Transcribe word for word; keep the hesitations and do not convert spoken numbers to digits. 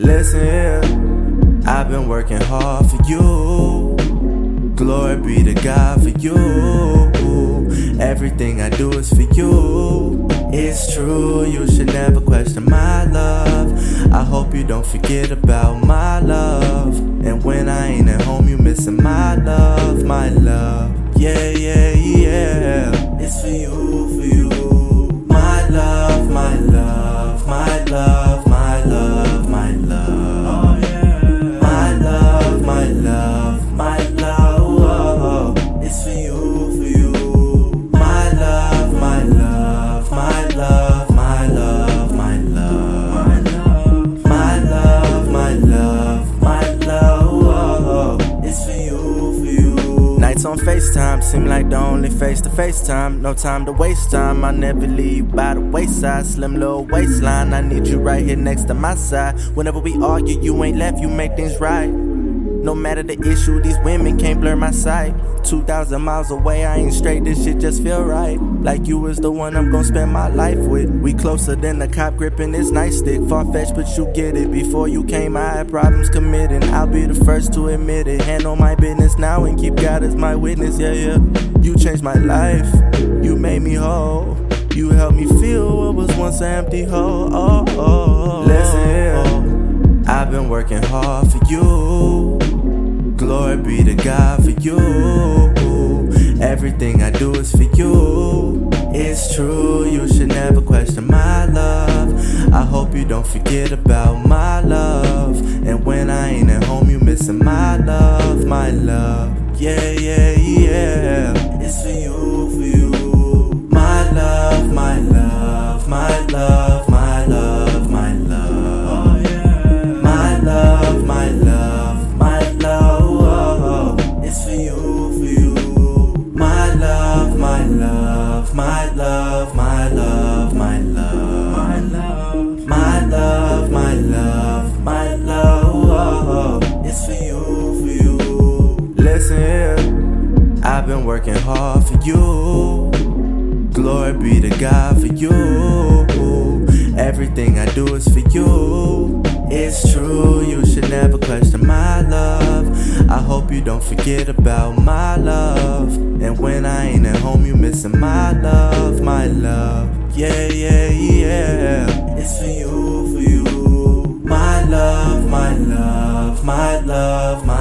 Listen here, I've been working hard for you. Glory be to God for you. Everything I do is for you. It's true, you should never question my love. I hope you don't forget about my love. And when I ain't at home, you missing my love, my love. Yeah, yeah, yeah. It's for you, for you. My love, my love, my love, my love, my love. Oh yeah. My love, my love, my love. Oh, it's for you, for you. My love, my love, my love, my love, my love. My love, my love, my love. Oh, it's for you, for you. Nights on FaceTime seem like the only face-to-face time. No time to waste time. I never leave by the wayside. Slim little waistline. I need you right here next to my side. Whenever we argue, you ain't left. You make things right. No matter the issue, these women can't blur my sight. Two thousand miles away, I ain't straight. This shit just feel right. Like you was the one I'm gon' spend my life with. We closer than the cop gripping this nightstick. Far-fetched, but you get it. Before you came, I had problems committing. I'll be the first to admit it. Handle my business now and keep God as my witness. Yeah, yeah. You changed my life. You made me whole. You helped me feel what was once an empty hole. Oh, oh, oh. Listen here, I've been working hard for you. Glory be to God for you. Everything I do is for you. It's true, you should never question my love. I hope you don't forget about my love. And when I ain't at home, you missing my love, my love. Yeah, yeah, yeah. It's for you, for you. My love, my love, my love, my love, my love. Oh yeah. My love, my love, my love. It's for you, for you. My love, my love, my love, my love, my love. My love, my love, my love. It's for you, for you. Listen here, I've been working hard for you. Glory be to God for you. Everything I do is for you. It's true, you should never question my love. I hope you don't forget about my love. And when I ain't at home, you missing my love, my love. Yeah, yeah, yeah. It's for you, for you. My love, my love, my love, my